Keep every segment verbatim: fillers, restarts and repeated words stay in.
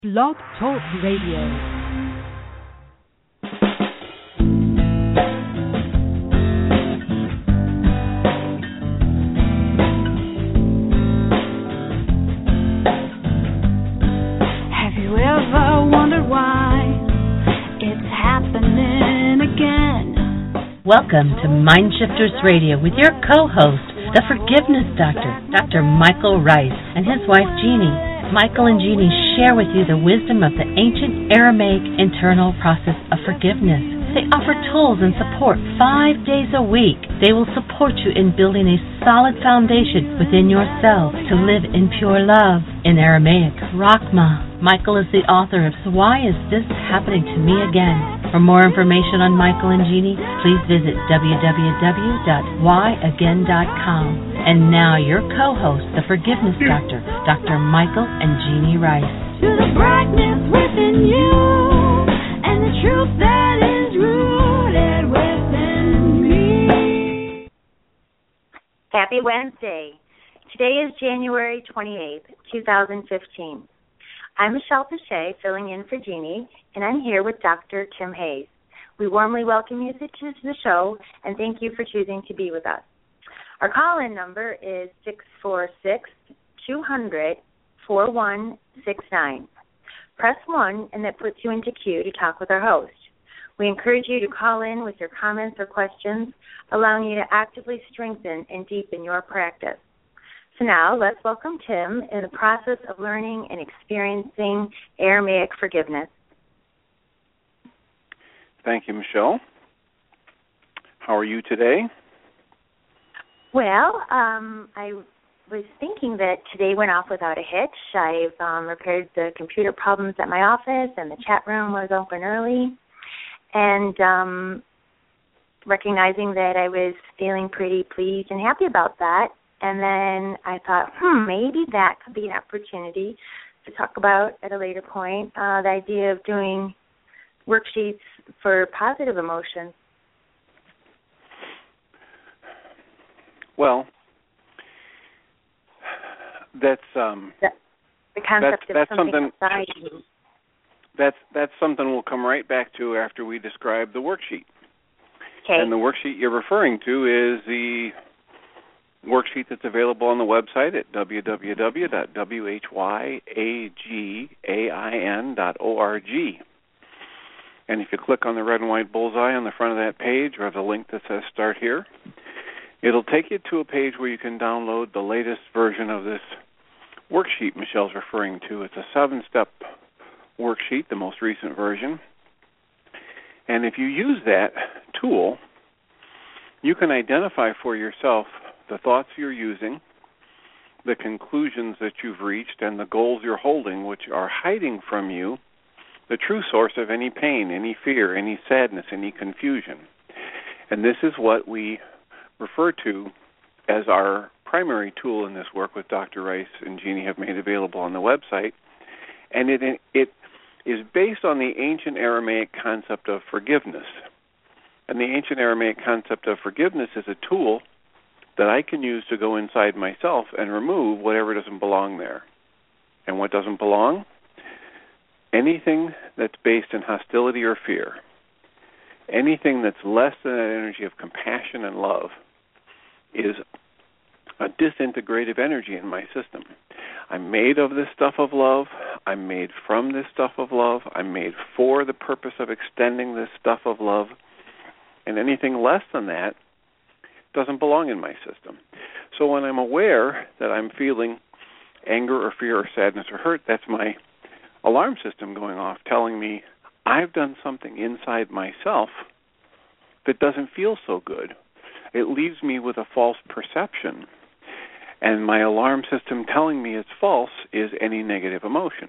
Blog Talk Radio. Welcome to Mindshifters Radio with your co-host, the Forgiveness Doctor, Doctor Michael Ryce, and his wife Jeannie. Michael and Jeannie share with you the wisdom of the ancient Aramaic internal process of forgiveness. They offer tools and support five days a week. They will support you in building a solid foundation within yourself to live in pure love. In Aramaic, Rachma. Michael is the author of So Why Is This Happening to Me Again? For more information on Michael and Jeannie, please visit w w w dot why again dot com. And now your co-host, the Forgiveness Doctor, Doctor Michael and Jeannie Ryce. To the brightness within you and the truth that is rooted within me. Happy Wednesday. Today is January twenty-eighth, twenty fifteen. I'm Michelle Pache, filling in for Jeannie, and I'm here with Doctor Tim Hayes. We warmly welcome you to the show, and thank you for choosing to be with us. Our call-in number is six four six, two hundred, four one six nine. Press one, and that puts you into queue to talk with our host. We encourage you to call in with your comments or questions, allowing you to actively strengthen and deepen your practice. So now, let's welcome Tim in the process of learning and experiencing Aramaic forgiveness. Thank you, Michelle. How are you today? Well, um, I was thinking that today went off without a hitch. I've um, repaired the computer problems at my office, and the chat room was open early. And um, recognizing that I was feeling pretty pleased and happy about that. And then I thought, hmm, maybe that could be an opportunity to talk about at a later point, uh, the idea of doing worksheets for positive emotions. Well, that's um, the, the concept that's, that's of something, something outside you. That's that's something we'll come right back to after we describe the worksheet. Okay. And the worksheet you're referring to is the worksheet that's available on the website at w w w dot whyagain dot org. And if you click on the red and white bullseye on the front of that page or the link that says Start Here, it'll take you to a page where you can download the latest version of this worksheet Michelle's referring to. It's a seven-step worksheet, the most recent version. And if you use that tool, you can identify for yourself the thoughts you're using, the conclusions that you've reached, and the goals you're holding, which are hiding from you the true source of any pain, any fear, any sadness, any confusion. And this is what we refer to as our primary tool in this work with Doctor Ryce and Jeannie have made available on the website. And it it is based on the ancient Aramaic concept of forgiveness. And the ancient Aramaic concept of forgiveness is a tool that I can use to go inside myself and remove whatever doesn't belong there. And what doesn't belong? Anything that's based in hostility or fear. Anything that's less than an energy of compassion and love is a disintegrative energy in my system. I'm made of this stuff of love. I'm made from this stuff of love. I'm made for the purpose of extending this stuff of love. And anything less than that doesn't belong in my system. So when I'm aware that I'm feeling anger or fear or sadness or hurt, that's my alarm system going off telling me I've done something inside myself that doesn't feel so good. It leaves me with a false perception. And my alarm system telling me it's false is any negative emotion.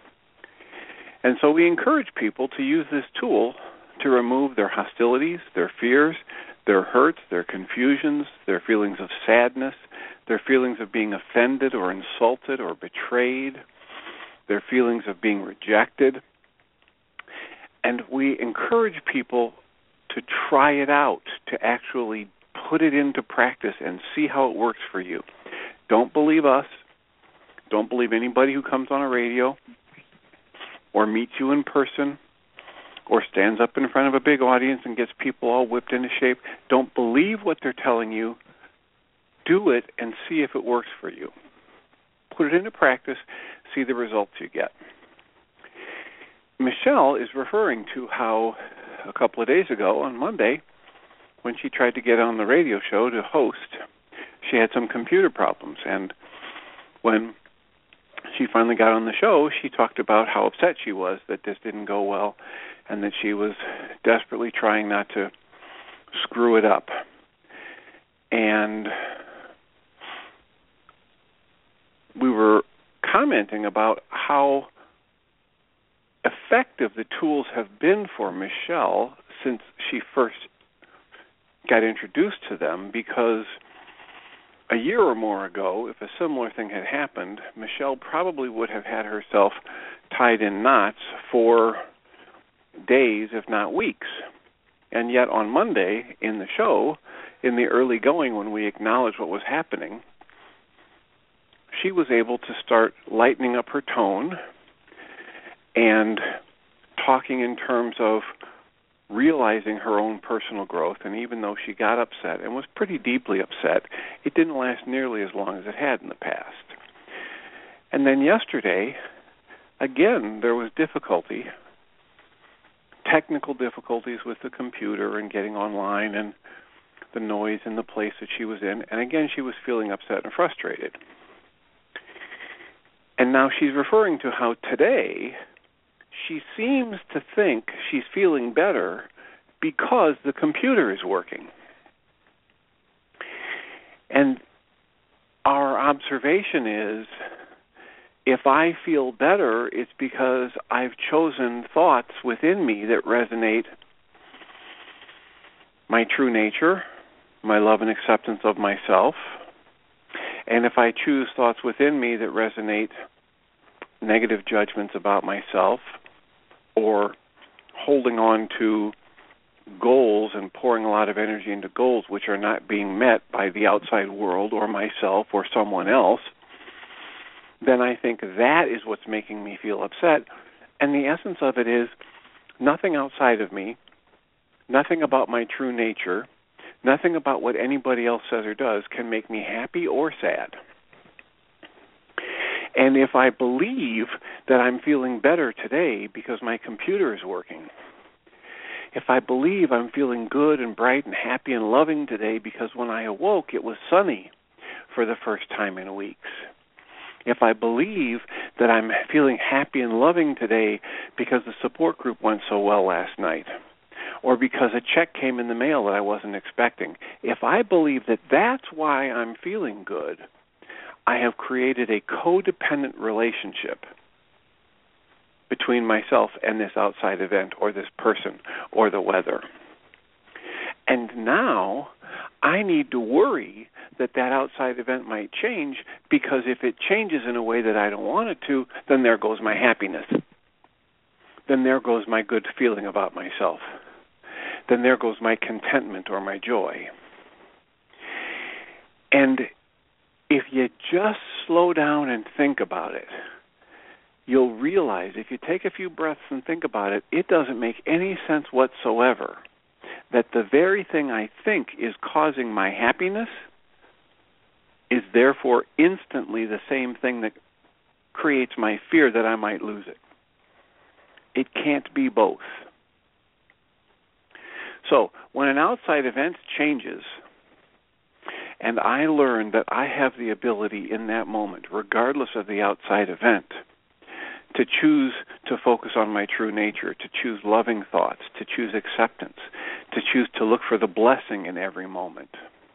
And so we encourage people to use this tool to remove their hostilities, their fears, their hurts, their confusions, their feelings of sadness, their feelings of being offended or insulted or betrayed, their feelings of being rejected. And we encourage people to try it out, to actually put it into practice and see how it works for you. Don't believe us. Don't believe anybody who comes on a radio. meets you in person or stands up in front of a big audience and gets people all whipped into shape. Don't believe what they're telling you. Do it and see if it works for you. Put it into practice, see the results you get. Michelle is referring to how a couple of days ago on Monday, when she tried to get on the radio show to host, she had some computer problems. And when she finally got on the show, she talked about how upset she was that this didn't go well and that she was desperately trying not to screw it up. And we were commenting about how effective the tools have been for Michelle since she first got introduced to them, because a year or more ago, if a similar thing had happened, Michelle probably would have had herself tied in knots for days, if not weeks. And yet on Monday in the show, in the early going when we acknowledged what was happening, she was able to start lightening up her tone and talking in terms of realizing her own personal growth. And even though she got upset and was pretty deeply upset, it didn't last nearly as long as it had in the past. And then yesterday, again, there was difficulty, technical difficulties with the computer and getting online and the noise in the place that she was in. And again, she was feeling upset and frustrated. And now she's referring to how today she seems to think she's feeling better because the computer is working. And our observation is, if I feel better, it's because I've chosen thoughts within me that resonate my true nature, my love and acceptance of myself. And if I choose thoughts within me that resonate negative judgments about myself, or holding on to goals and pouring a lot of energy into goals which are not being met by the outside world or myself or someone else, then I think that is what's making me feel upset. And the essence of it is nothing outside of me, nothing about my true nature, nothing about what anybody else says or does can make me happy or sad. And if I believe that I'm feeling better today because my computer is working, if I believe I'm feeling good and bright and happy and loving today because when I awoke it was sunny for the first time in weeks, if I believe that I'm feeling happy and loving today because the support group went so well last night, or because a check came in the mail that I wasn't expecting, if I believe that that's why I'm feeling good, I have created a codependent relationship between myself and this outside event or this person or the weather. And now I need to worry that that outside event might change, because if it changes in a way that I don't want it to, then there goes my happiness. Then there goes my good feeling about myself. Then there goes my contentment or my joy. And if you just slow down and think about it, you'll realize, if you take a few breaths and think about it, it doesn't make any sense whatsoever that the very thing I think is causing my happiness is therefore instantly the same thing that creates my fear that I might lose it. It can't be both. So when an outside event changes, and I learn that I have the ability in that moment, regardless of the outside event, to choose to focus on my true nature, to choose loving thoughts, to choose acceptance, to choose to look for the blessing in every moment,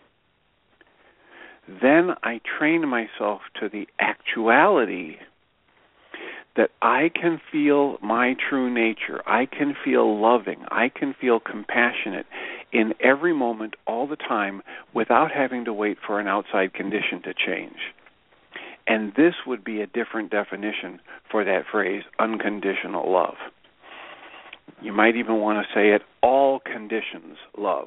then I train myself to the actuality that I can feel my true nature, I can feel loving, I can feel compassionate in every moment, all the time, without having to wait for an outside condition to change. And this would be a different definition for that phrase, unconditional love. You might even want to say it, all conditions love.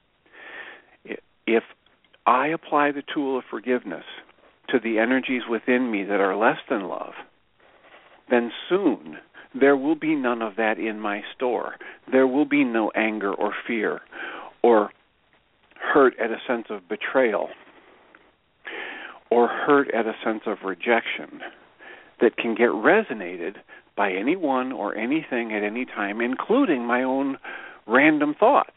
If I apply the tool of forgiveness to the energies within me that are less than love, then soon there will be none of that in my store. There will be no anger or fear or hurt at a sense of betrayal or hurt at a sense of rejection that can get resonated by anyone or anything at any time, including my own random thoughts,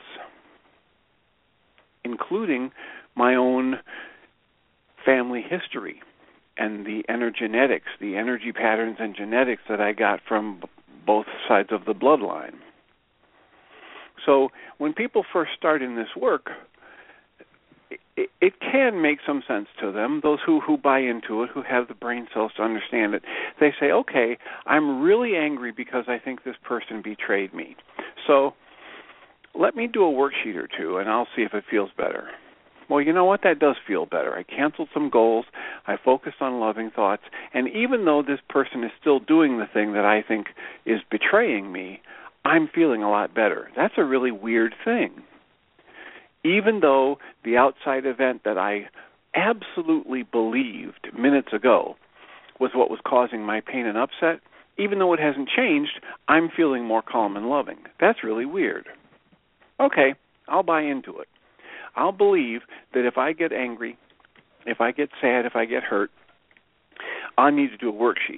including my own family history and the energenetics, the energy patterns and genetics that I got from b- both sides of the bloodline. So when people first start in this work, it, it can make some sense to them, those who, who buy into it, who have the brain cells to understand it. They say, okay, I'm really angry because I think this person betrayed me. So let me do a worksheet or two, and I'll see if it feels better. Well, you know what? That does feel better. I canceled some goals. I focused on loving thoughts. And even though this person is still doing the thing that I think is betraying me, I'm feeling a lot better. That's a really weird thing. Even though the outside event that I absolutely believed minutes ago was what was causing my pain and upset, even though it hasn't changed, I'm feeling more calm and loving. That's really weird. Okay, I'll buy into it. I'll believe that if I get angry, if I get sad, if I get hurt, I need to do a worksheet.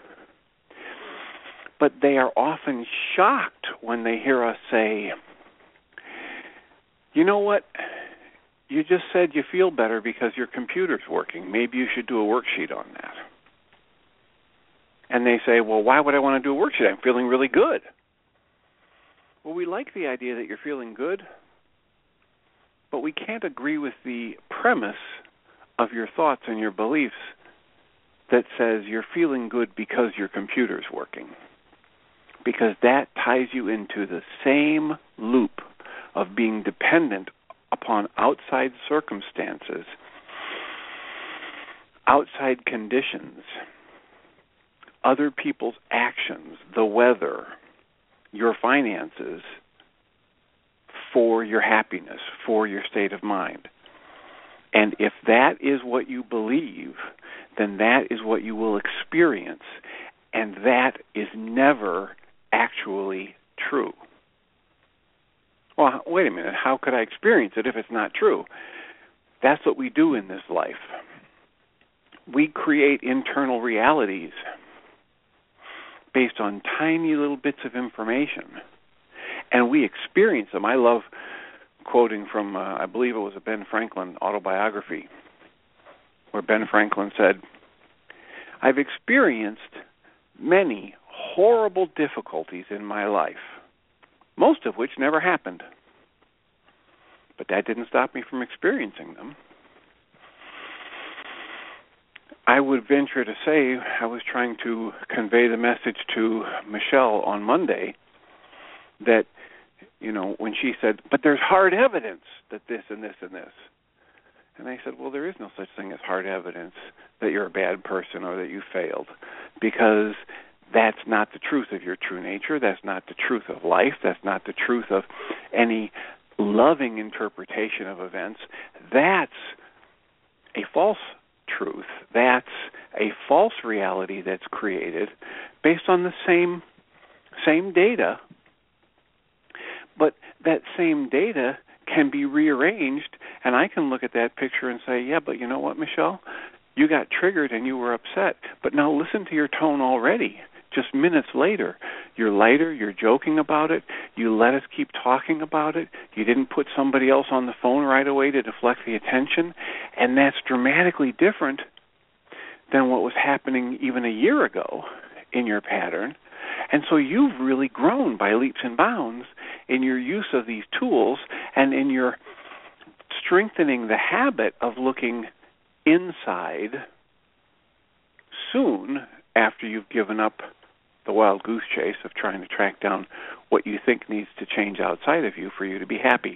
But they are often shocked when they hear us say, you know what, you just said you feel better because your computer's working. Maybe you should do a worksheet on that. And they say, well, why would I want to do a worksheet? I'm feeling really good. Well, we like the idea that you're feeling good, but we can't agree with the premise of your thoughts and your beliefs that says you're feeling good because your computer's working. Because that ties you into the same loop of being dependent upon outside circumstances, outside conditions, other people's actions, the weather, your finances, for your happiness, for your state of mind. And if that is what you believe, then that is what you will experience, and that is never actually true. Well, wait a minute, how could I experience it if it's not true? That's what we do in this life. We create internal realities based on tiny little bits of information, and we experience them. I love quoting from, uh, I believe it was a Ben Franklin autobiography, where Ben Franklin said, I've experienced many horrible difficulties in my life, most of which never happened. But that didn't stop me from experiencing them. I would venture to say I was trying to convey the message to Michelle on Monday that, you know, when she said, but there's hard evidence that this and this and this. And I said, well, there is no such thing as hard evidence that you're a bad person or that you failed, because that's not the truth of your true nature. That's not the truth of life. That's not the truth of any loving interpretation of events. That's a false truth. That's a false reality that's created based on the same same data, but that same data can be rearranged, and I can look at that picture and say, yeah, but you know what, Michelle? You got triggered and you were upset, but now listen to your tone already. Just minutes later, you're lighter, you're joking about it, you let us keep talking about it, you didn't put somebody else on the phone right away to deflect the attention, and that's dramatically different than what was happening even a year ago in your pattern. And so you've really grown by leaps and bounds in your use of these tools and in your strengthening the habit of looking inside soon after you've given up the wild goose chase of trying to track down what you think needs to change outside of you for you to be happy.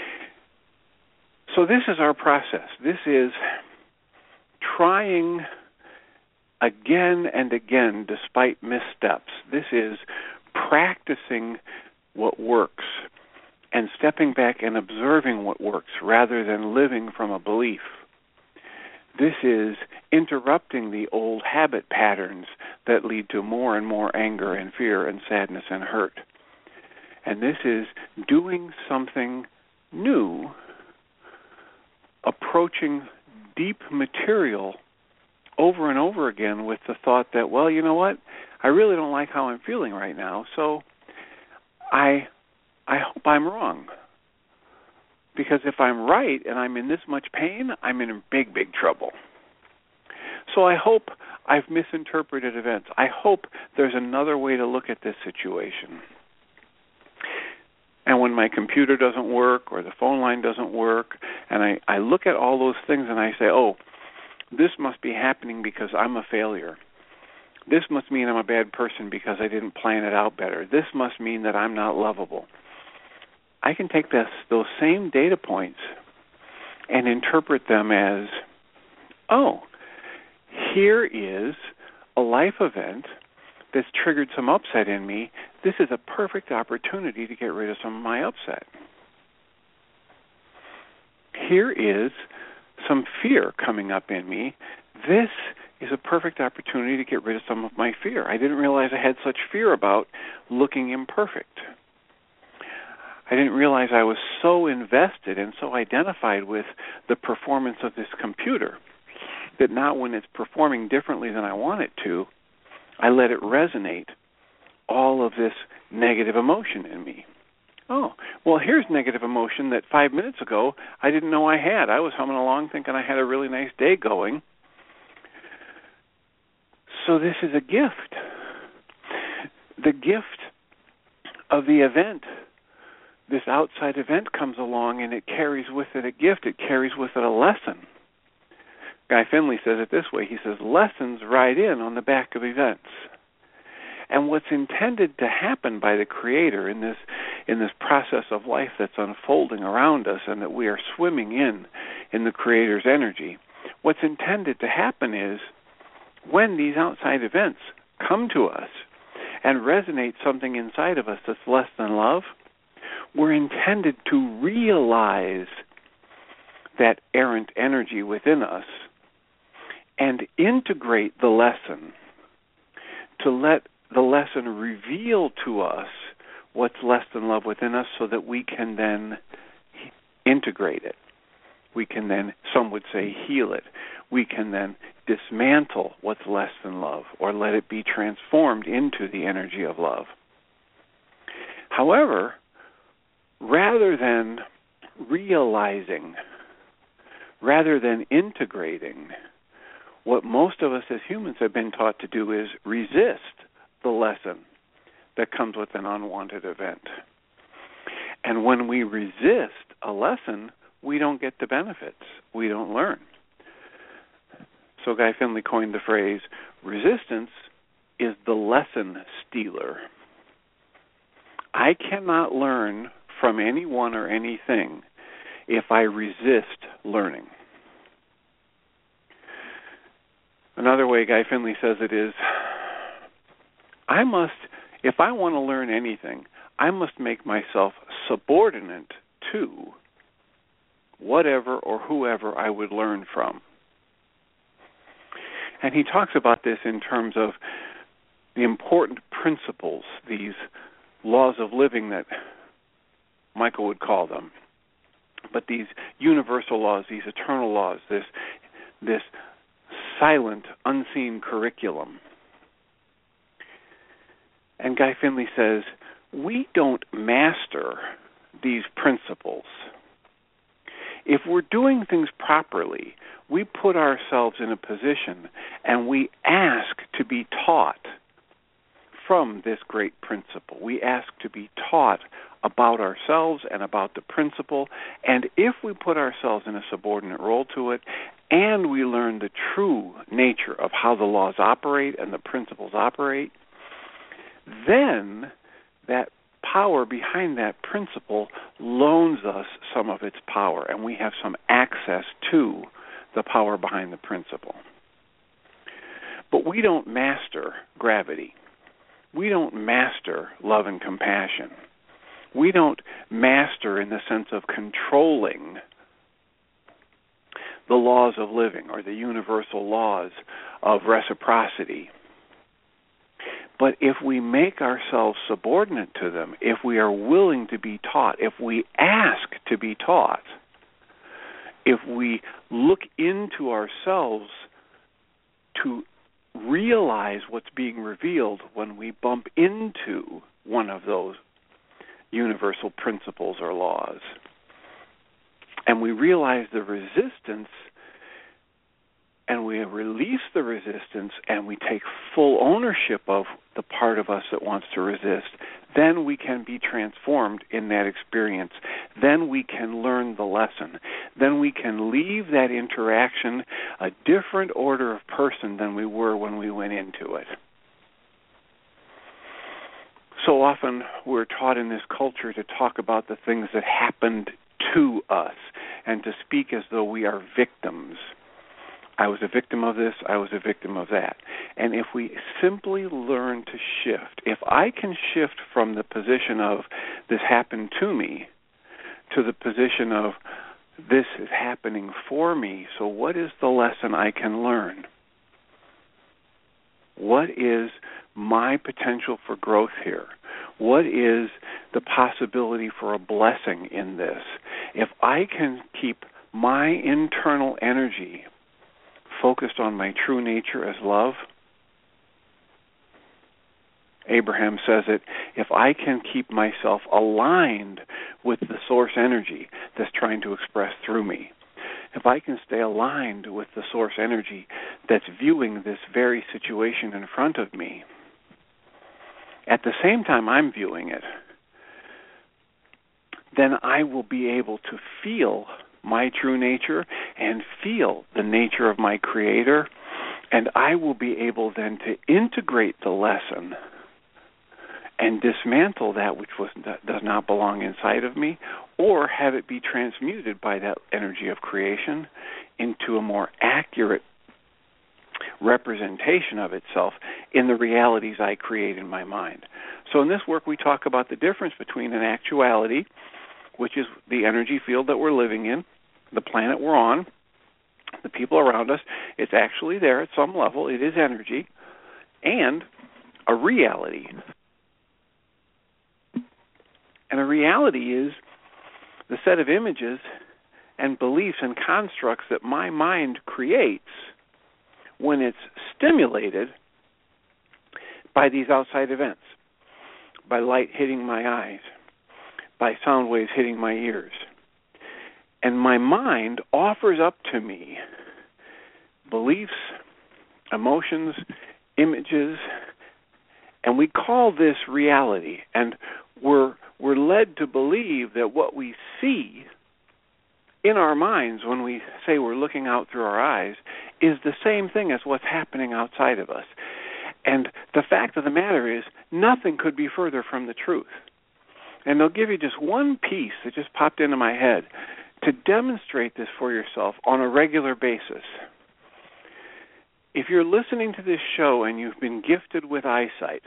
So this is our process. This is trying again and again despite missteps. This is practicing what works and stepping back and observing what works rather than living from a belief. This is interrupting the old habit patterns that lead to more and more anger and fear and sadness and hurt. And this is doing something new, approaching deep material over and over again with the thought that, well, you know what, I really don't like how I'm feeling right now, so I I hope I'm wrong. Because if I'm right and I'm in this much pain, I'm in big, big trouble. So I hope I've misinterpreted events. I hope there's another way to look at this situation. And when my computer doesn't work or the phone line doesn't work, and I, I look at all those things and I say, oh, this must be happening because I'm a failure. This must mean I'm a bad person because I didn't plan it out better. This must mean that I'm not lovable. I can take this, those same data points and interpret them as, oh, here is a life event that's triggered some upset in me. This is a perfect opportunity to get rid of some of my upset. Here is some fear coming up in me. This is a perfect opportunity to get rid of some of my fear. I didn't realize I had such fear about looking imperfect. I didn't realize I was so invested and so identified with the performance of this computer that now when it's performing differently than I want it to, I let it resonate all of this negative emotion in me. Oh, well, here's negative emotion that five minutes ago I didn't know I had. I was humming along thinking I had a really nice day going. So this is a gift. The gift of the event. This outside event comes along and it carries with it a gift. It carries with it a lesson. Guy Finley says it this way. He says, lessons ride in on the back of events. And what's intended to happen by the Creator in this in this process of life that's unfolding around us and that we are swimming in, in the Creator's energy, what's intended to happen is when these outside events come to us and resonate something inside of us that's less than love, we're intended to realize that errant energy within us and integrate the lesson, to let the lesson reveal to us what's less than love within us so that we can then integrate it. We can then, some would say, heal it. We can then dismantle what's less than love or let it be transformed into the energy of love. However, rather than realizing, rather than integrating, what most of us as humans have been taught to do is resist the lesson that comes with an unwanted event. And when we resist a lesson, we don't get the benefits. We don't learn. So Guy Finley coined the phrase, resistance is the lesson stealer. I cannot learn from anyone or anything if I resist learning. Another way Guy Finley says it is, I must, if I want to learn anything, I must make myself subordinate to whatever or whoever I would learn from. And he talks about this in terms of the important principles, these laws of living that Michael would call them, but these universal laws, these eternal laws, this this silent, unseen curriculum. And Guy Finley says, we don't master these principles. If we're doing things properly, we put ourselves in a position and we ask to be taught from this great principle. We ask to be taught about ourselves and about the principle, and if we put ourselves in a subordinate role to it and we learn the true nature of how the laws operate and the principles operate, then that power behind that principle loans us some of its power, and we have some access to the power behind the principle. But we don't master gravity. We don't master love and compassion. We don't master in the sense of controlling the laws of living or the universal laws of reciprocity. But if we make ourselves subordinate to them, if we are willing to be taught, if we ask to be taught, if we look into ourselves to realize what's being revealed when we bump into one of those universal principles or laws, and we realize the resistance, and we release the resistance, and we take full ownership of the part of us that wants to resist, then we can be transformed in that experience. Then we can learn the lesson. Then we can leave that interaction a different order of person than we were when we went into it. So often we're taught in this culture to talk about the things that happened to us and to speak as though we are victims. I was a victim of this, I was a victim of that. And if we simply learn to shift, if I can shift from the position of this happened to me to the position of this is happening for me, so what is the lesson I can learn? What is my potential for growth here? What is the possibility for a blessing in this? If I can keep my internal energy focused on my true nature as love, Abraham says it, if I can keep myself aligned with the source energy that's trying to express through me, if I can stay aligned with the source energy that's viewing this very situation in front of me, at the same time I'm viewing it, then I will be able to feel my true nature and feel the nature of my Creator, and I will be able then to integrate the lesson and dismantle that which was, that does not belong inside of me, or have it be transmuted by that energy of creation into a more accurate representation of itself in the realities I create in my mind. So in this work we talk about the difference between an actuality, which is the energy field that we're living in, the planet we're on, the people around us. It's actually there at some level. It is energy. And a reality. And a reality is the set of images and beliefs and constructs that my mind creates when it's stimulated by these outside events, by light hitting my eyes, by sound waves hitting my ears. And my mind offers up to me beliefs, emotions, images, and we call this reality. And we're we're led to believe that what we see in our minds when we say we're looking out through our eyes is the same thing as what's happening outside of us. And the fact of the matter is, nothing could be further from the truth. And I'll give you just one piece that just popped into my head to demonstrate this for yourself on a regular basis. If you're listening to this show and you've been gifted with eyesight,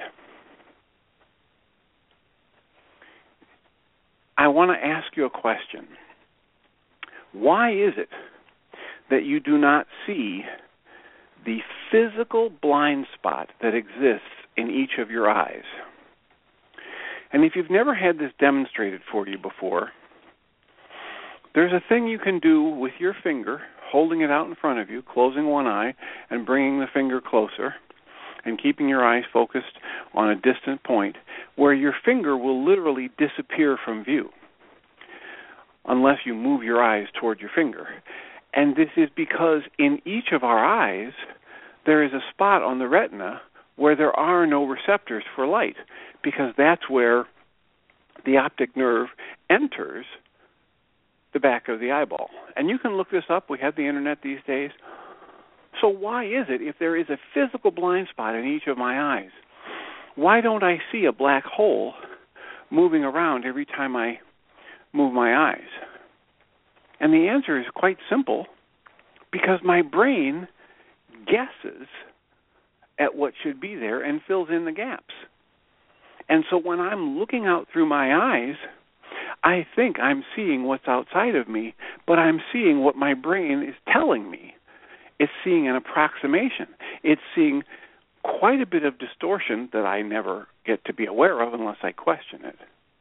I want to ask you a question. Why is it that you do not see the physical blind spot that exists in each of your eyes? And if you've never had this demonstrated for you before, there's a thing you can do with your finger, holding it out in front of you, closing one eye and bringing the finger closer and keeping your eyes focused on a distant point, where your finger will literally disappear from view unless you move your eyes toward your finger. And this is because in each of our eyes, there is a spot on the retina where there are no receptors for light, because that's where the optic nerve enters the back of the eyeball. And you can look this up. We have the internet these days. So why is it, if there is a physical blind spot in each of my eyes, why don't I see a black hole moving around every time I move my eyes? And the answer is quite simple, because my brain guesses at what should be there and fills in the gaps. And so when I'm looking out through my eyes, I think I'm seeing what's outside of me, but I'm seeing what my brain is telling me. It's seeing an approximation. It's seeing quite a bit of distortion that I never get to be aware of unless I question it.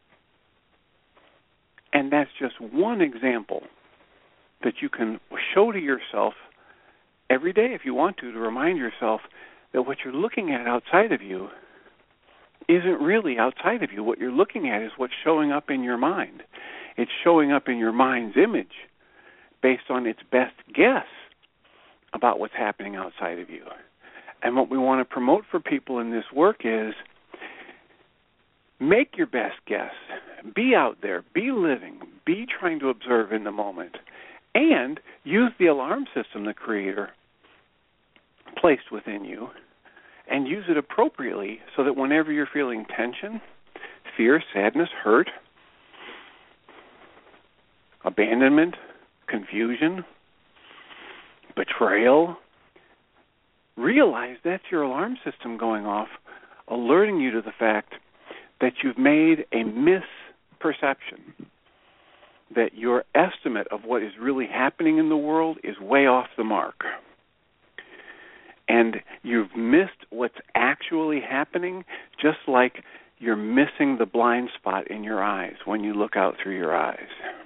And that's just one example that you can show to yourself every day if you want to, to remind yourself that what you're looking at outside of you isn't really outside of you. What you're looking at is what's showing up in your mind. It's showing up in your mind's image based on its best guess about what's happening outside of you. And what we want to promote for people in this work is make your best guess. Be out there. Be living. Be trying to observe in the moment. And use the alarm system the Creator placed within you and use it appropriately so that whenever you're feeling tension, fear, sadness, hurt, abandonment, confusion, betrayal, realize that's your alarm system going off, alerting you to the fact that you've made a misperception, that your estimate of what is really happening in the world is way off the mark. And you've missed what's actually happening, just like you're missing the blind spot in your eyes when you look out through your eyes.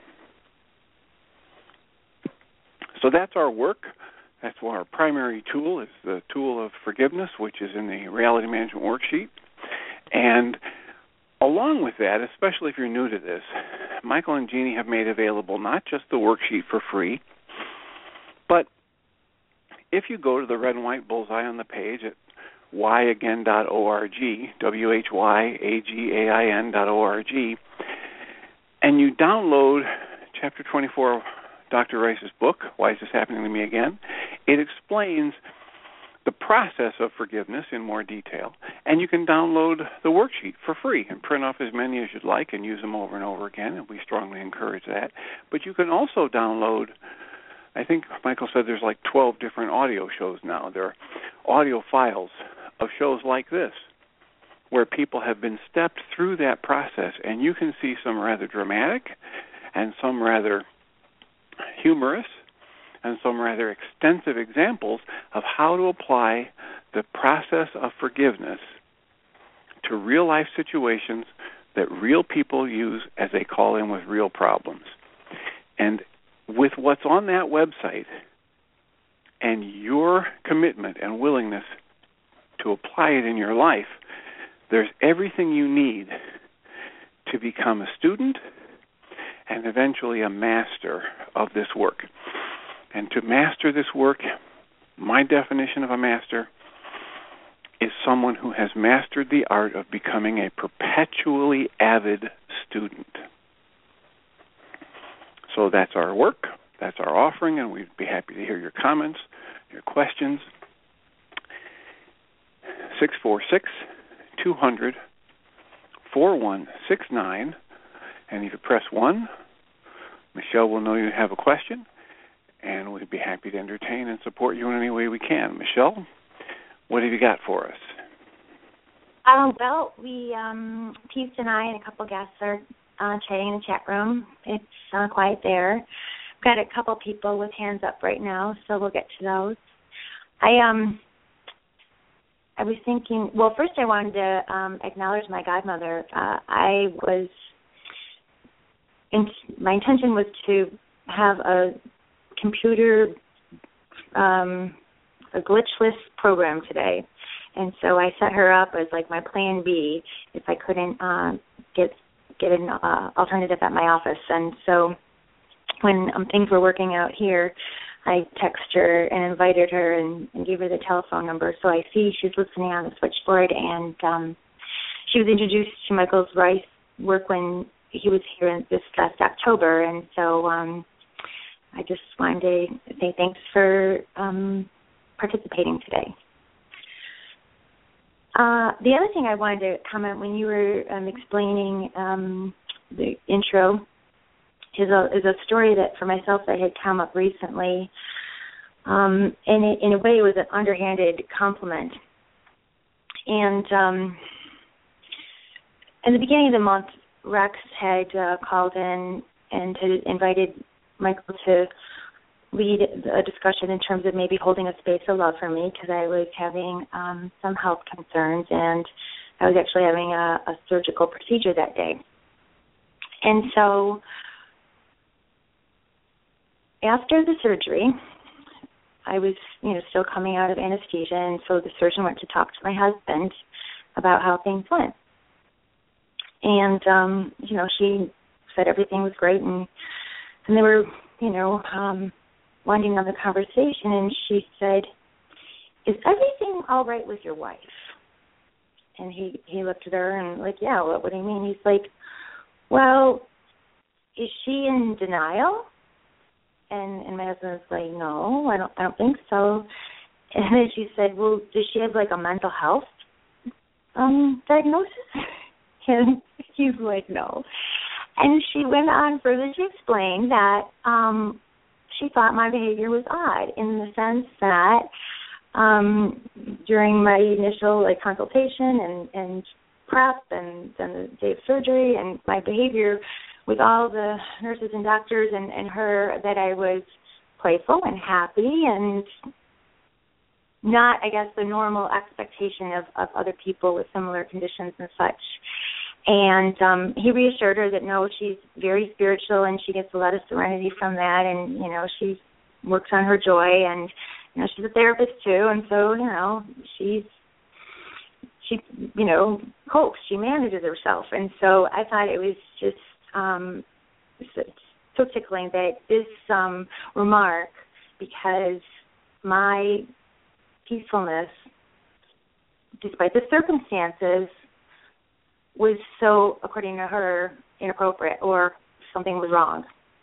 So that's our work. That's our primary tool is the tool of forgiveness, which is in the Reality Management Worksheet. And along with that, especially if you're new to this, Michael and Jeannie have made available not just the worksheet for free, but if you go to the red and white bullseye on the page at why again dot org, W H Y A G A I N dot O R G, and you download Chapter twenty-four of Doctor Rice's book, Why Is This Happening to Me Again? It explains the process of forgiveness in more detail, and you can download the worksheet for free and print off as many as you'd like and use them over and over again, and we strongly encourage that. But you can also download, I think Michael said there's like twelve different audio shows now. There are audio files of shows like this where people have been stepped through that process, and you can see some rather dramatic and some rather humorous and some rather extensive examples of how to apply the process of forgiveness to real-life situations that real people use as they call in with real problems. And with what's on that website and your commitment and willingness to apply it in your life, there's everything you need to become a student and eventually a master of this work. And to master this work, my definition of a master is someone who has mastered the art of becoming a perpetually avid student. So that's our work, that's our offering, and we'd be happy to hear your comments, your questions. six four six, two hundred, four one six nine, and if you press one, Michelle will know you have a question, and we'd be happy to entertain and support you in any way we can. Michelle, what have you got for us? Um, well, we, um, Pete and I and a couple guests are uh, chatting in the chat room. It's uh, quiet there. We've got a couple people with hands up right now, so we'll get to those. I um, I was thinking. Well, first I wanted to um, acknowledge my godmother. Uh, I was. In, my intention was to have a computer, um, a glitchless program today, and so I set her up as like my plan B if I couldn't uh, get get an uh, alternative at my office. And so when um, things were working out here, I texted her and invited her and, and gave her the telephone number. So I see she's listening on the switchboard, and um, she was introduced to Michael's Rice work when he was here in this last October, and so um, I just wanted to say thanks for um, participating today. Uh, the other thing I wanted to comment when you were um, explaining um, the intro is a, is a story that for myself that had come up recently, um, and it, in a way it was an underhanded compliment. And um, in the beginning of the month, Rex had uh, called in and had invited Michael to lead a discussion in terms of maybe holding a space of love for me because I was having um, some health concerns, and I was actually having a, a surgical procedure that day. And so after the surgery, I was, you know, still coming out of anesthesia, and so the surgeon went to talk to my husband about how things went. And, um, you know, she said everything was great, and, and they were, you know, um, winding down the conversation, and she said, is everything all right with your wife? And he, he looked at her and like, yeah, what, what do you mean? He's like, well, is she in denial? And and my husband was like, no, I don't I don't think so. And then she said, well, does she have like a mental health um, diagnosis? And he's like, no. And she went on further to explain that um, she thought my behavior was odd in the sense that um, during my initial like consultation and, and prep and then the day of surgery and my behavior with all the nurses and doctors and, and her, that I was playful and happy and not, I guess, the normal expectation of, of other people with similar conditions and such. And um, he reassured her that, no, she's very spiritual and she gets a lot of serenity from that, and, you know, she works on her joy, and, you know, she's a therapist too, and so, you know, she's, she, you know, copes, she manages herself. And so I thought it was just, Um, so tickling that this um, remark, because my peacefulness, despite the circumstances, was so, according to her, inappropriate or something was wrong.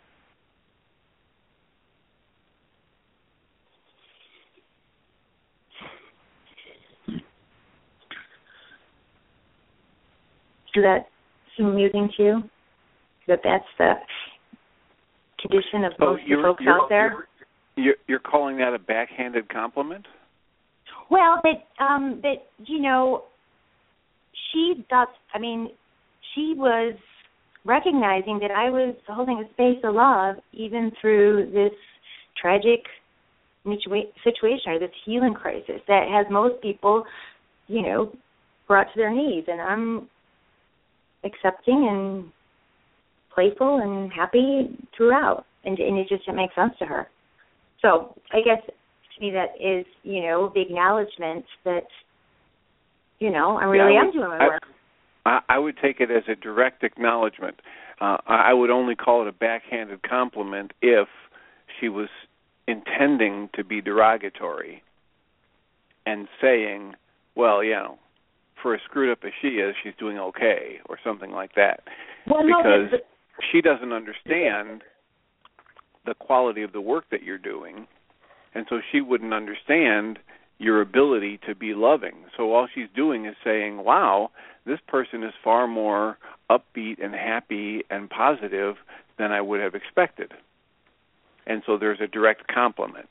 Is that seem amusing to you? That that's the condition of so most folks you're, out there. You're, you're calling that a backhanded compliment? Well, that um, that you know, she thought. I mean, she was recognizing that I was holding a space of love even through this tragic situation or this healing crisis that has most people, you know, brought to their knees, and I'm accepting and playful and happy throughout, and, and it just it makes sense to her. So I guess to me that is, you know, the acknowledgement that, you know, I really yeah, I am would, doing my work. I, I would take it as a direct acknowledgement. Uh, I would only call it a backhanded compliment if she was intending to be derogatory and saying, well, you know, for as screwed up as she is, she's doing okay, or something like that. Well, because no, she doesn't understand the quality of the work that you're doing, and so she wouldn't understand your ability to be loving. So all she's doing is saying, wow, this person is far more upbeat and happy and positive than I would have expected. And so there's a direct compliment.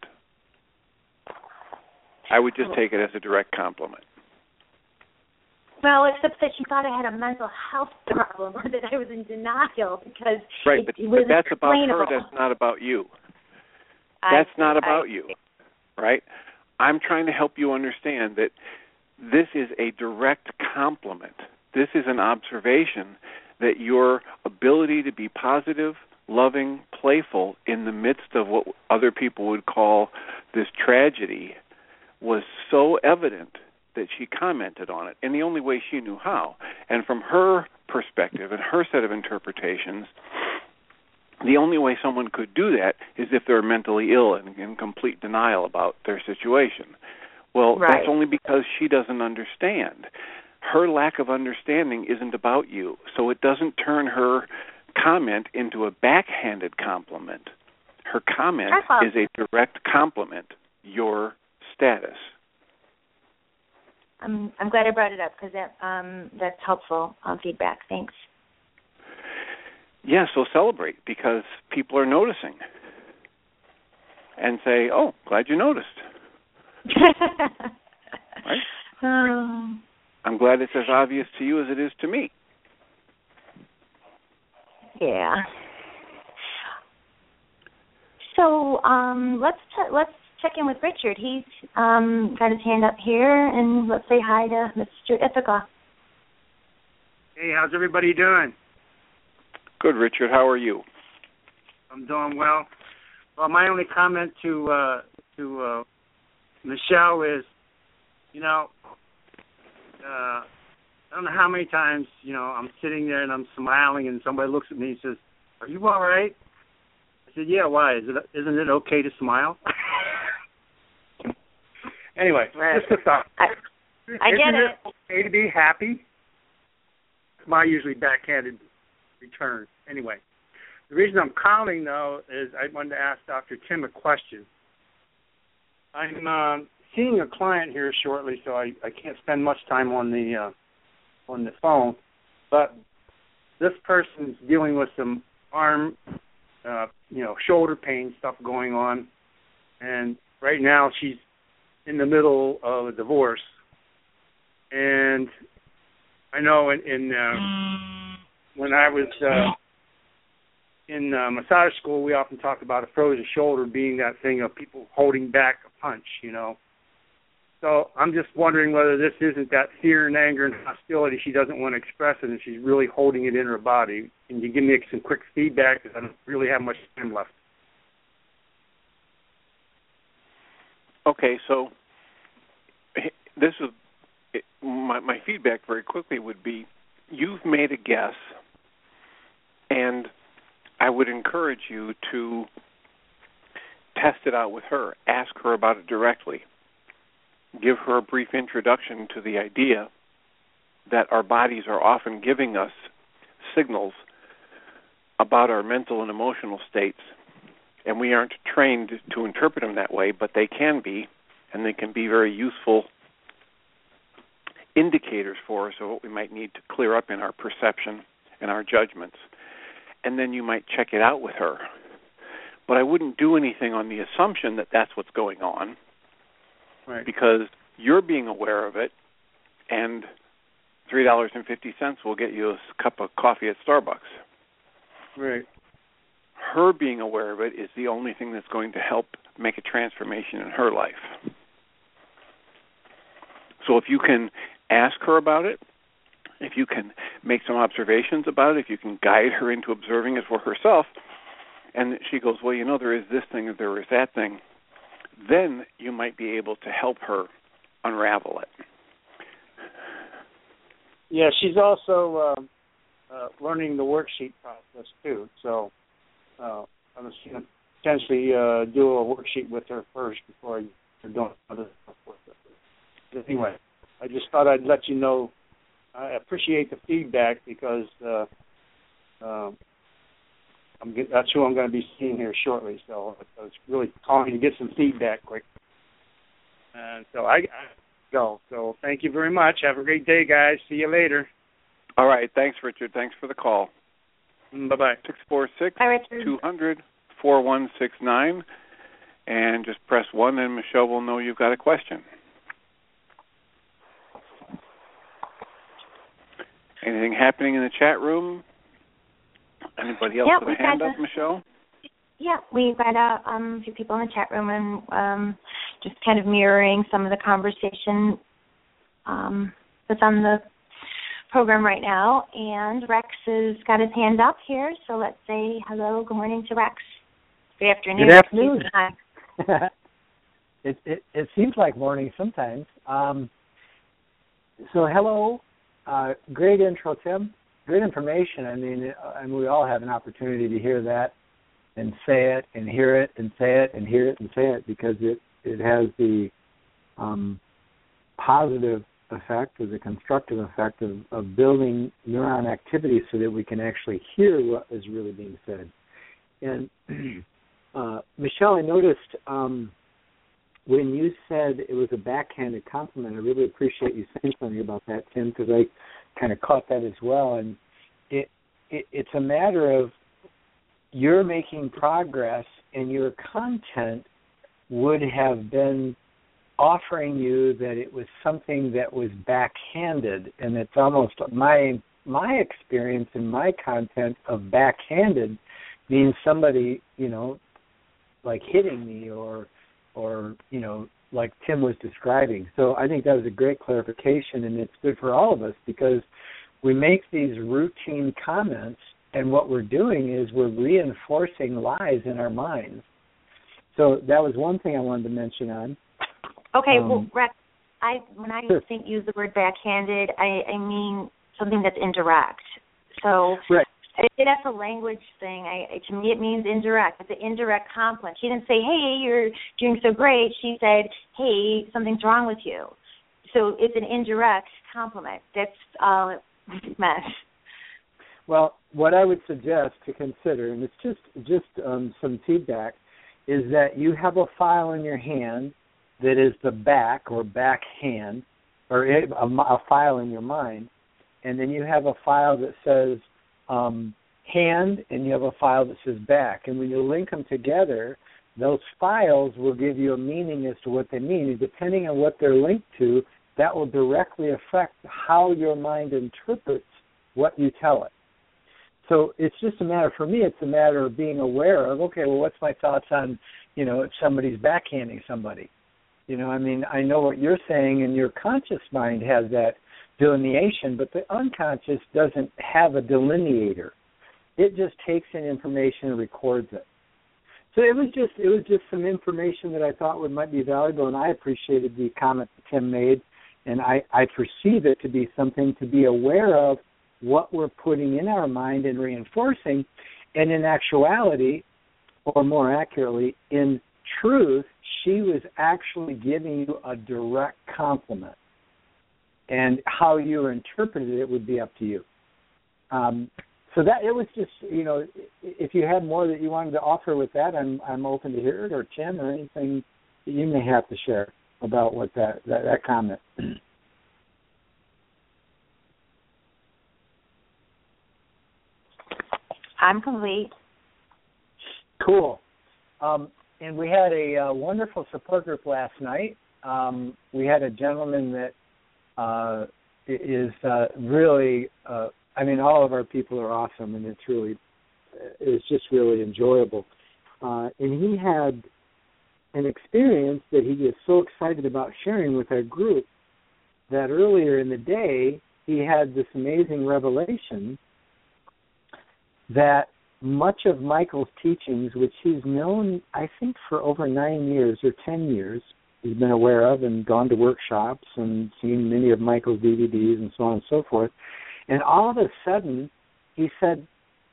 I would just take it as a direct compliment. Well, except that she thought I had a mental health problem or that I was in denial because right, it, but, it was but that's about explainable. her. That's not about you. I, That's not about I, you, right? I'm trying to help you understand that this is a direct compliment. This is an observation that your ability to be positive, loving, playful in the midst of what other people would call this tragedy was so evident that she commented on it in the only way she knew how. And from her perspective and her set of interpretations, the only way someone could do that is if they're mentally ill and in complete denial about their situation. Well, right. That's only because she doesn't understand. Her lack of understanding isn't about you, so it doesn't turn her comment into a backhanded compliment. Her comment is a direct compliment, your status. I'm I'm glad I brought it up because that um, that's helpful um, feedback. Thanks. Yeah, so celebrate because people are noticing. And say, oh, glad you noticed. Right? Um, I'm glad it's as obvious to you as it is to me. Yeah. um, let's ch- let's check in with Richard. He's um, got his hand up here, and let's say hi to Mister Ithaca. Hey, how's everybody doing? Good, Richard. How are you? I'm doing well. Well, my only comment to uh, to uh, Michelle is, you know, uh, I don't know how many times, you know, I'm sitting there and I'm smiling and somebody looks at me and says, "Are you all right?" I said, "Yeah, why? Is it, isn't it okay to smile?" Anyway, Right. just a thought. I, I Isn't get it. it okay to be happy? My usually backhanded return. Anyway, the reason I'm calling, though, is I wanted to ask Doctor Tim a question. I'm uh, seeing a client here shortly, so I, I can't spend much time on the uh, on the phone. But this person's dealing with some arm, uh, you know, shoulder pain stuff going on, and right now she's in the middle of a divorce. And I know in, in uh, when I was uh, in uh, massage school, we often talk about a frozen shoulder being that thing of people holding back a punch, you know. So I'm just wondering whether this isn't that fear and anger and hostility she doesn't want to express it, and she's really holding it in her body. Can you give me some quick feedback, because I don't really have much time left. Okay, so this is my, my feedback very quickly would be you've made a guess, and I would encourage you to test it out with her. Ask her about it directly. Give her a brief introduction to the idea that our bodies are often giving us signals about our mental and emotional states, and we aren't trained to interpret them that way, but they can be, and they can be very useful indicators for us of what we might need to clear up in our perception and our judgments. And then you might check it out with her. But I wouldn't do anything on the assumption that that's what's going on, Right. because you're being aware of it, and three dollars and fifty cents will get you a cup of coffee at Starbucks. Right. Her being aware of it is the only thing that's going to help make a transformation in her life. So if you can ask her about it, if you can make some observations about it, if you can guide her into observing it for herself, and she goes, well, you know, there is this thing or there is that thing, then you might be able to help her unravel it. Yeah, she's also uh, uh, learning the worksheet process, too. So uh, I'm just going to potentially uh, do a worksheet with her first before I do other stuff with her. But anyway, I just thought I'd let you know. I appreciate the feedback, because uh, uh, I'm get, that's who I'm going to be seeing here shortly. So I was really calling to get some feedback quick. And so I, I go. So thank you very much. Have a great day, guys. See you later. All right. Thanks, Richard. Thanks for the call. Bye-bye. six four six, Hi, Richard. two hundred, four one six nine. And just press one, and Michelle will know you've got a question. Anything happening in the chat room? Anybody else Yeah, with a we've hand got up, a- Michelle? Yeah, we've got a um, few people in the chat room, and um, just kind of mirroring some of the conversation um, that's on the program right now. And Rex has got his hand up here, so let's say hello, good morning to Rex. Good afternoon. Good afternoon. Hi. it, it it seems like morning sometimes. Um, so hello, uh, great intro, Tim. Great information. I mean, and we all have an opportunity to hear that and say it and hear it and say it and hear it and say it, because it, it has the um, positive effect or the constructive effect of, of building neuron activity so that we can actually hear what is really being said. And uh, Michelle, I noticed um, when you said it was a backhanded compliment, I really appreciate you saying something about that, Tim, because I kind of caught that as well. And it, it it's a matter of you're making progress, and your content would have been offering you that it was something that was backhanded, and it's almost my my experience and my content of backhanded means somebody, you know, like hitting me or or you know like Tim was describing. So I think that was a great clarification, and it's good for all of us because we make these routine comments, and what we're doing is we're reinforcing lies in our minds. So that was one thing I wanted to mention on. Okay, um, well, Rex, I when I sure. think use the word backhanded, I, I mean something that's indirect. So right. I, that's a language thing. I, to me, it means indirect. It's an indirect compliment. She didn't say, "Hey, you're doing so great." She said, "Hey, something's wrong with you." So it's an indirect compliment. That's all it meant. Well, what I would suggest to consider, and it's just just um, some feedback, is that you have a file in your hand that is the back or backhand, or a, a file in your mind, and then you have a file that says um, hand, and you have a file that says back. And when you link them together, those files will give you a meaning as to what they mean. And depending on what they're linked to, that will directly affect how your mind interprets what you tell it. So it's just a matter, for me, it's a matter of being aware of, okay, well, what's my thoughts on, you know, if somebody's backhanding somebody? You know, I mean, I know what you're saying, and your conscious mind has that delineation, but the unconscious doesn't have a delineator. It just takes in information and records it. So it was just it was just some information that I thought would might be valuable, and I appreciated the comment that Tim made, and I, I perceive it to be something to be aware of, what we're putting in our mind and reinforcing, and in actuality, or more accurately, in truth, she was actually giving you a direct compliment. And how you interpreted it would be up to you. Um, so that it was just, you know, if you had more that you wanted to offer with that, I'm I'm open to hear it, or Tim, or anything that you may have to share about what that, that, that comment. I'm complete. Cool. Um, and we had a uh, wonderful support group last night. Um, we had a gentleman that uh, is uh, really, uh, I mean, all of our people are awesome, and it's really, it's just really enjoyable. Uh, and he had an experience that he was so excited about sharing with our group that earlier in the day he had this amazing revelation that much of Michael's teachings, which he's known, I think, for over nine years or ten years, he's been aware of and gone to workshops and seen many of Michael's D V Ds and so on and so forth. And all of a sudden, he said,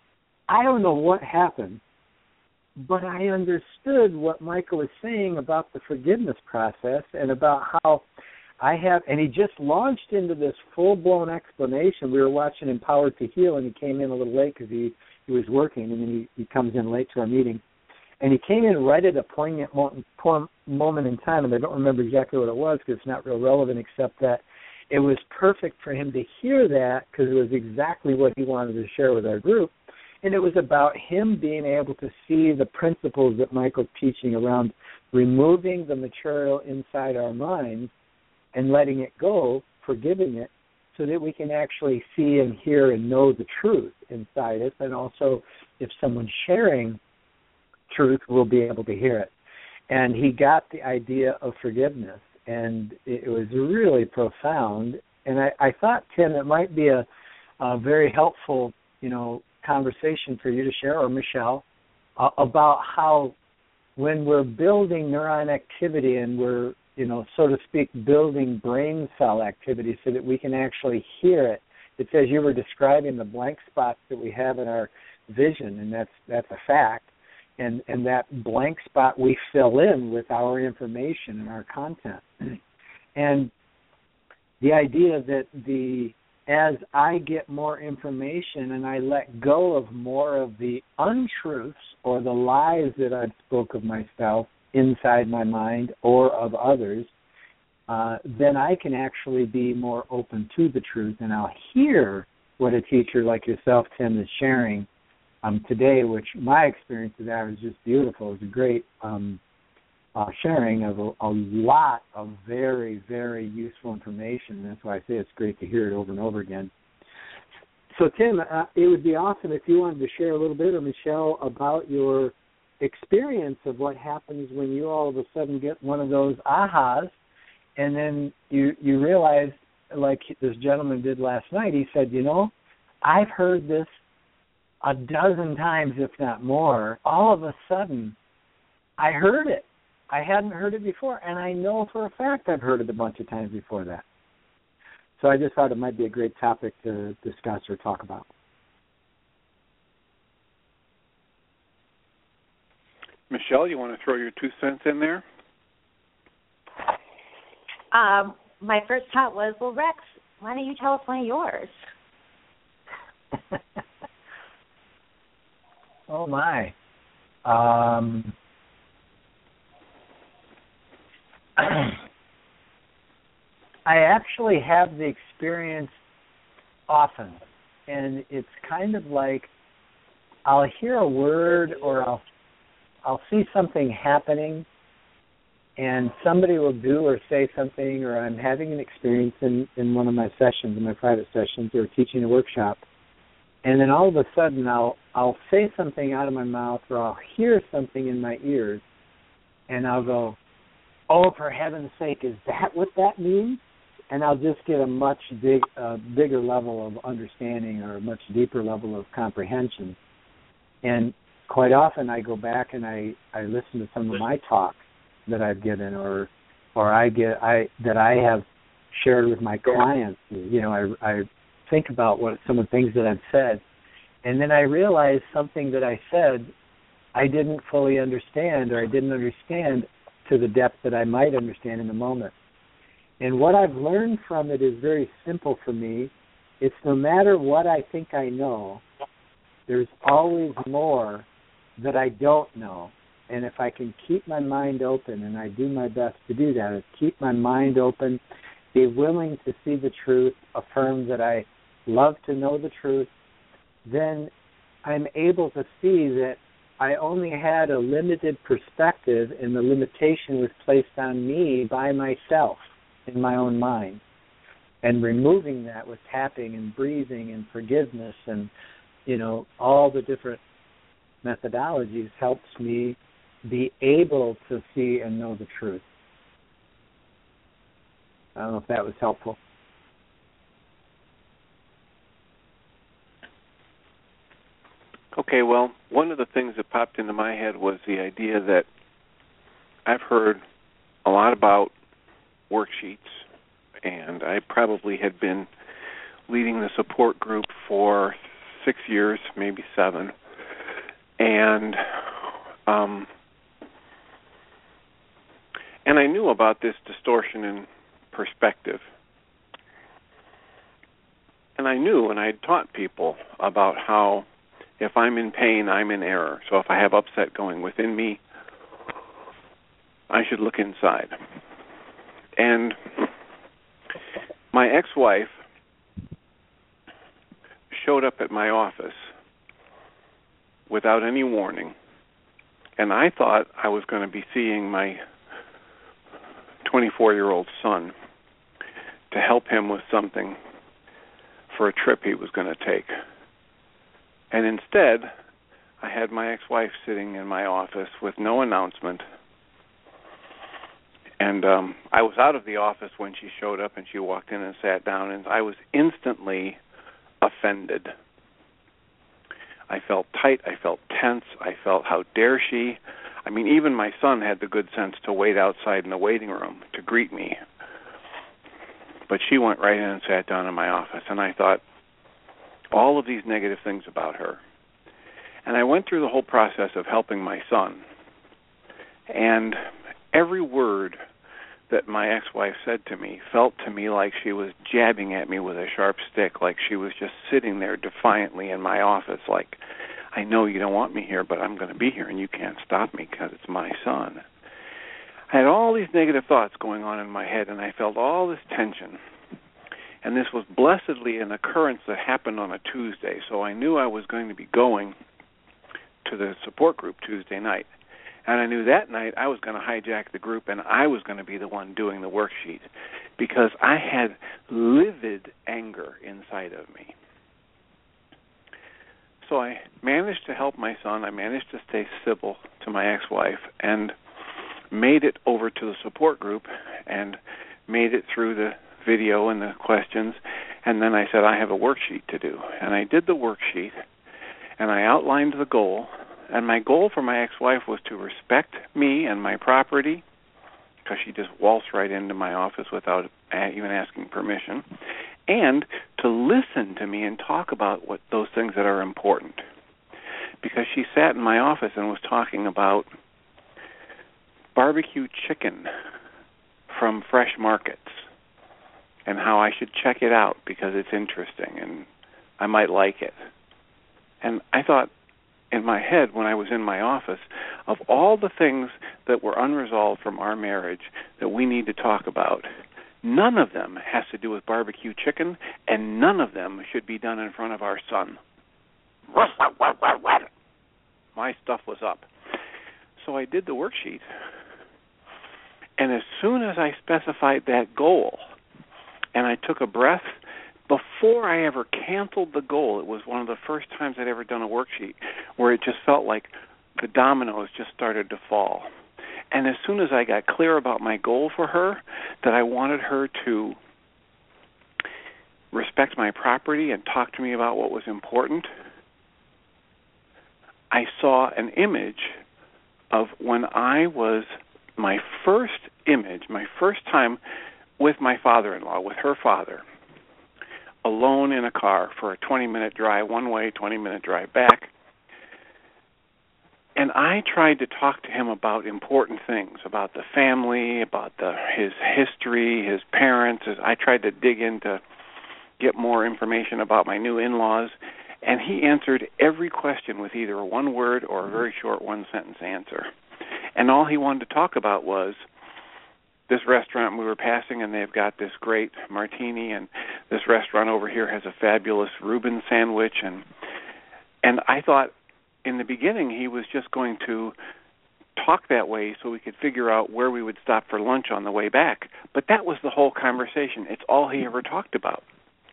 I don't know what happened, but I understood what Michael was saying about the forgiveness process and about how I have, and he just launched into this full-blown explanation. We were watching Empowered to Heal, and he came in a little late because he, he was working, and then he, he comes in late to our meeting. And he came in right at a poignant moment in time, and I don't remember exactly what it was because it's not real relevant, except that it was perfect for him to hear that because it was exactly what he wanted to share with our group. And it was about him being able to see the principles that Michael's teaching around removing the material inside our minds and letting it go, forgiving it, so that we can actually see and hear and know the truth inside it. And also, if someone's sharing truth, we'll be able to hear it. And he got the idea of forgiveness, and it was really profound. And I, I thought, Tim, it might be a, a very helpful, you know, conversation for you to share, or Michelle, uh, about how when we're building neuron activity and we're, you know, so to speak, building brain cell activity so that we can actually hear it. It's as you were describing the blank spots that we have in our vision, and that's that's a fact. And and that blank spot we fill in with our information and our content. And the idea that the as I get more information and I let go of more of the untruths or the lies that I've spoke of myself inside my mind or of others, uh, then I can actually be more open to the truth, and I'll hear what a teacher like yourself, Tim, is sharing um, today, which my experience of that was just beautiful. It was a great um, uh, sharing of a, a lot of very, very useful information. That's why I say it's great to hear it over and over again. So, Tim, uh, it would be awesome if you wanted to share a little bit, or Michelle, about your experience of what happens when you all of a sudden get one of those ahas, and then you you realize, like this gentleman did last night, he said, you know, I've heard this a dozen times, if not more. All of a sudden, I heard it. I hadn't heard it before, and I know for a fact I've heard it a bunch of times before that. So I just thought it might be a great topic to discuss or talk about. Michelle, you want to throw your two cents in there? Um, my first thought was, well, Rex, why don't you tell us one of yours? Oh, my. Um, I actually have the experience often, and it's kind of like I'll hear a word or I'll I'll see something happening, and somebody will do or say something, or I'm having an experience in, in one of my sessions, in my private sessions, or teaching a workshop, and then all of a sudden I'll I'll say something out of my mouth, or I'll hear something in my ears, and I'll go, oh, for heaven's sake, is that what that means? And I'll just get a much big, uh, bigger level of understanding or a much deeper level of comprehension. And quite often I go back and I, I listen to some of my talks that I've given or or I get I that I have shared with my clients. You know, I, I think about what some of the things that I've said, and then I realize something that I said I didn't fully understand, or I didn't understand to the depth that I might understand in the moment. And what I've learned from it is very simple for me. It's no matter what I think I know, there's always more that I don't know. And if I can keep my mind open, and I do my best to do that, is keep my mind open, be willing to see the truth, affirm that I love to know the truth, then I'm able to see that I only had a limited perspective, and the limitation was placed on me by myself in my own mind. And removing that with tapping and breathing and forgiveness and, you know, all the different methodologies helps me be able to see and know the truth. I don't know if that was helpful. Okay, well, one of the things that popped into my head was the idea that I've heard a lot about worksheets, and I probably had been leading the support group for six years, maybe seven, and um, and I knew about this distortion in perspective. And I knew, and I had taught people about how if I'm in pain, I'm in error. So if I have upset going within me, I should look inside. And my ex-wife showed up at my office without any warning, and I thought I was going to be seeing my twenty-four-year-old son to help him with something for a trip he was going to take. And instead, I had my ex-wife sitting in my office with no announcement. And um, I was out of the office when she showed up, and she walked in and sat down, and I was instantly offended. I felt tight. I felt tense. I felt, how dare she? I mean, even my son had the good sense to wait outside in the waiting room to greet me. But she went right in and sat down in my office, and I thought all of these negative things about her. And I went through the whole process of helping my son, and every word that my ex-wife said to me felt to me like she was jabbing at me with a sharp stick, like she was just sitting there defiantly in my office, like, I know you don't want me here, but I'm going to be here, and you can't stop me because it's my son. I had all these negative thoughts going on in my head, and I felt all this tension. And this was blessedly an occurrence that happened on a Tuesday, so I knew I was going to be going to the support group Tuesday night. And I knew that night I was going to hijack the group, and I was going to be the one doing the worksheet, because I had livid anger inside of me. so I managed to help my son. I managed to stay civil to my ex-wife and made it over to the support group and made it through the video and the questions. And then I said, I have a worksheet to do. And I did the worksheet, and I outlined the goal. And my goal for my ex-wife was to respect me and my property, because she just waltzed right into my office without even asking permission, and to listen to me and talk about what those things that are important. Because she sat in my office and was talking about barbecue chicken from Fresh Markets and how I should check it out because it's interesting and I might like it. And I thought in my head when I was in my office, of all the things that were unresolved from our marriage that we need to talk about, none of them has to do with barbecue chicken, and none of them should be done in front of our son. My stuff was up. So I did the worksheet, and as soon as I specified that goal, and I took a breath, before I ever canceled the goal, it was one of the first times I'd ever done a worksheet where it just felt like the dominoes just started to fall. And as soon as I got clear about my goal for her, that I wanted her to respect my property and talk to me about what was important, I saw an image of when I was, my first image, my first time with my father-in-law, with her father, alone in a car for a twenty-minute drive one way, twenty-minute drive back. And I tried to talk to him about important things, about the family, about the, his history, his parents. I tried to dig in to get more information about my new in-laws. And he answered every question with either a one-word or a very short one-sentence answer. And all he wanted to talk about was this restaurant we were passing, and they've got this great martini, and this restaurant over here has a fabulous Reuben sandwich. And and I thought in the beginning he was just going to talk that way so we could figure out where we would stop for lunch on the way back. But that was the whole conversation. It's all he ever talked about.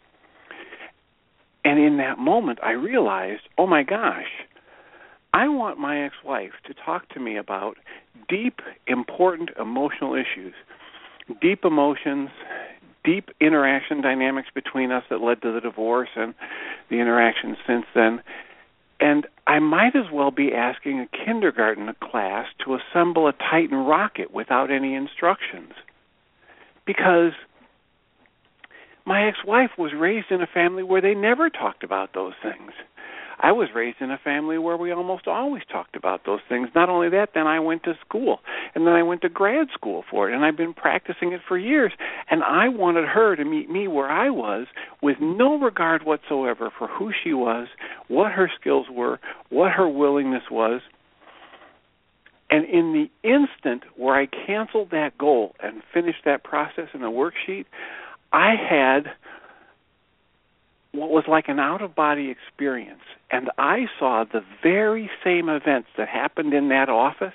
And in that moment, I realized, oh, my gosh, I want my ex-wife to talk to me about deep, important emotional issues, deep emotions, deep interaction dynamics between us that led to the divorce and the interactions since then. And I might as well be asking a kindergarten class to assemble a Titan rocket without any instructions, because my ex-wife was raised in a family where they never talked about those things. I was raised in a family where we almost always talked about those things. Not only that, then I went to school, and then I went to grad school for it, and I've been practicing it for years. And I wanted her to meet me where I was with no regard whatsoever for who she was, what her skills were, what her willingness was. And in the instant where I canceled that goal and finished that process in the worksheet, I had what was like an out-of-body experience. And I saw the very same events that happened in that office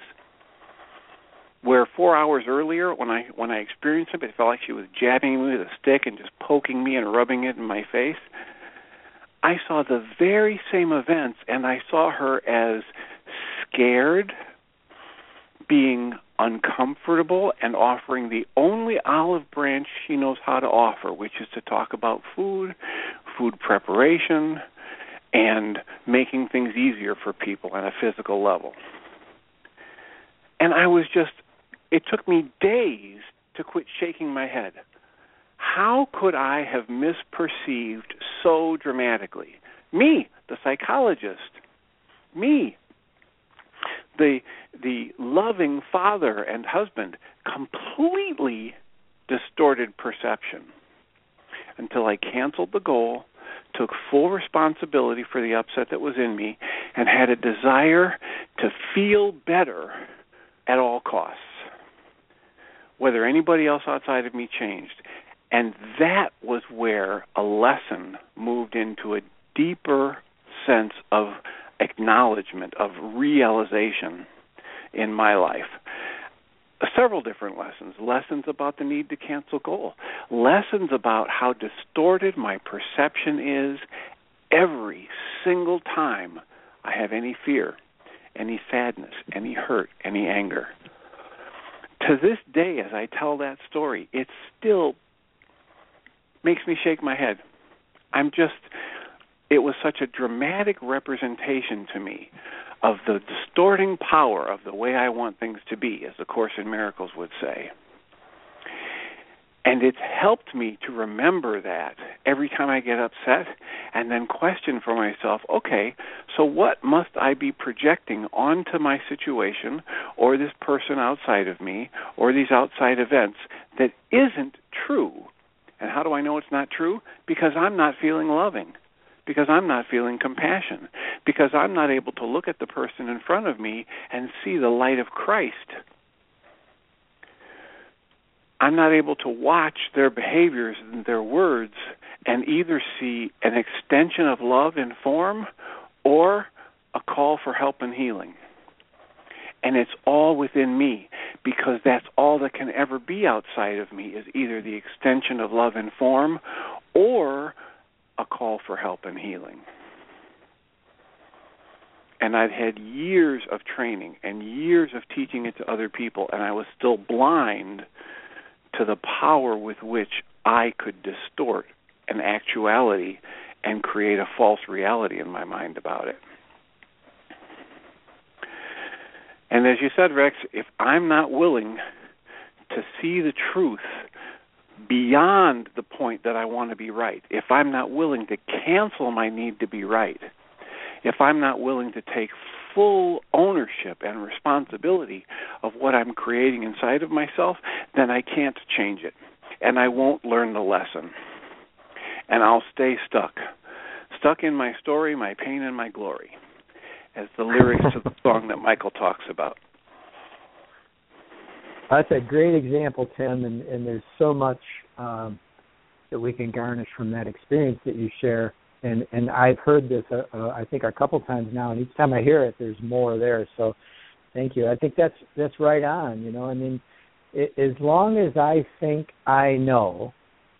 where four hours earlier when I when I experienced it, it felt like she was jabbing me with a stick and just poking me and rubbing it in my face. I saw the very same events, and I saw her as scared, being uncomfortable, and offering the only olive branch she knows how to offer, which is to talk about food, food preparation, and making things easier for people on a physical level. And I was just, it took me days to quit shaking my head. How could I have misperceived so dramatically? Me, the psychologist. Me, the the loving father and husband, completely distorted perception until I canceled the goal, took full responsibility for the upset that was in me, and had a desire to feel better at all costs, whether anybody else outside of me changed. And that was where a lesson moved into a deeper sense of acknowledgement, of realization in my life. Several different lessons. Lessons about the need to cancel goal. Lessons about how distorted my perception is every single time I have any fear, any sadness, any hurt, any anger. To this day, as I tell that story, it still makes me shake my head. I'm just, it was such a dramatic representation to me of the distorting power of the way I want things to be, as the Course in Miracles would say. And it's helped me to remember that every time I get upset and then question for myself, okay, so what must I be projecting onto my situation or this person outside of me or these outside events that isn't true? And how do I know it's not true? Because I'm not feeling loving, because I'm not feeling compassion, because I'm not able to look at the person in front of me and see the light of Christ. I'm not able to watch their behaviors and their words and either see an extension of love in form or a call for help and healing. And it's all within me, because that's all that can ever be outside of me, is either the extension of love in form or a call for help and healing. And I'd had years of training and years of teaching it to other people, and I was still blind to the power with which I could distort an actuality and create a false reality in my mind about it. And as you said, Rex, if I'm not willing to see the truth beyond the point that I want to be right, if I'm not willing to cancel my need to be right, if I'm not willing to take full ownership and responsibility of what I'm creating inside of myself, then I can't change it. And I won't learn the lesson. And I'll stay stuck. Stuck in my story, my pain, and my glory, as the lyrics to the song that Michael talks about. That's a great example, Tim, and, and there's so much um, that we can garnish from that experience that you share. And and I've heard this, uh, uh, I think, a couple times now, and each time I hear it, there's more there. So thank you. I think that's that's right on, you know. I mean, it, as long as I think I know,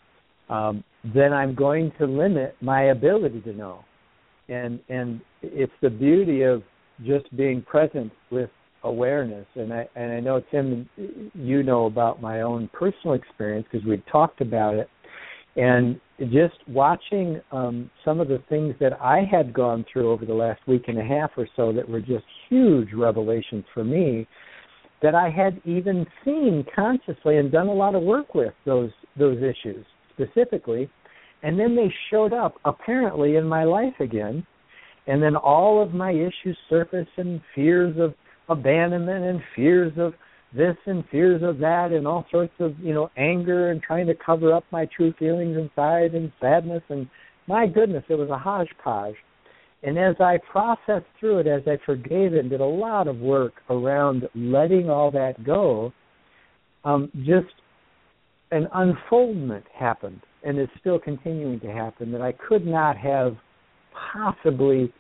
um, then I'm going to limit my ability to know. And and it's the beauty of just being present with awareness. And I and I know, Tim, you know about my own personal experience because we've talked about it. And just watching um, some of the things that I had gone through over the last week and a half or so that were just huge revelations for me, that I had even seen consciously and done a lot of work with those those issues specifically, and then they showed up apparently in my life again, and then all of my issues surfaced, and fears of abandonment and fears of this and fears of that and all sorts of, you know, anger and trying to cover up my true feelings inside and sadness. And my goodness, it was a hodgepodge. And as I processed through it, as I forgave it and did a lot of work around letting all that go, um, just an unfoldment happened, and is still continuing to happen, that I could not have possibly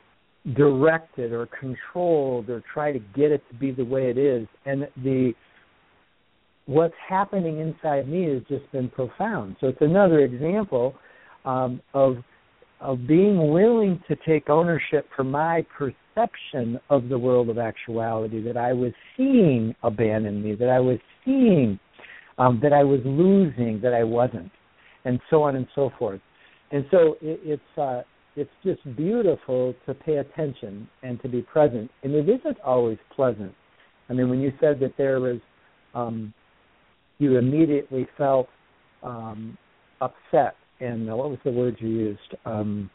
directed or controlled or try to get it to be the way it is. And the what's happening inside me has just been profound. So it's another example um, of of being willing to take ownership for my perception of the world of actuality, that I was seeing abandon me, that I was seeing um, that I was losing, that I wasn't, and so on and so forth. And so it, it's uh, it's just beautiful to pay attention and to be present. And it isn't always pleasant. I mean, when you said that there was, um, you immediately felt um, upset, and uh, what was the word you used? Um,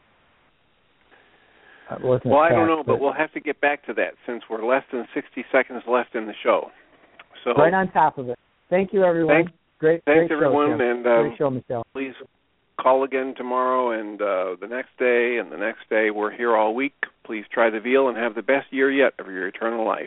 well, upset, I don't know, but, but we'll have to get back to that since we're less than sixty seconds left in the show. So right on top of it. Thank you, everyone. Thanks, great, thanks great everyone, show, and um, great show, Michelle. Please call again tomorrow and uh, the next day and the next day. We're here all week. Please try the veal and have the best year yet of your eternal life.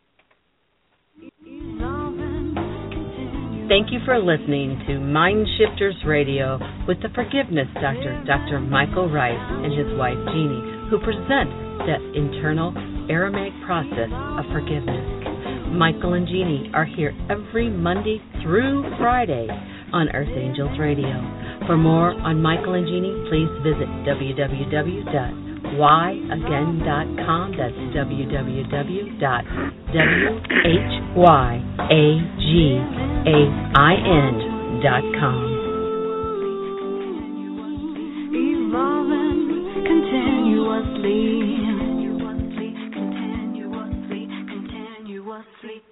Thank you for listening to Mind Shifters Radio with the Forgiveness Doctor, Doctor Michael Rice, and his wife Jeanie, who present the internal Aramaic process of forgiveness. Michael and Jeanie are here every Monday through Friday on Earth Angels Radio. For more on Michael and Jeanie, please visit w w w dot why again dot com. That's w w w dot why again dot com. Evolving continuously, continuously, continuously, continuously.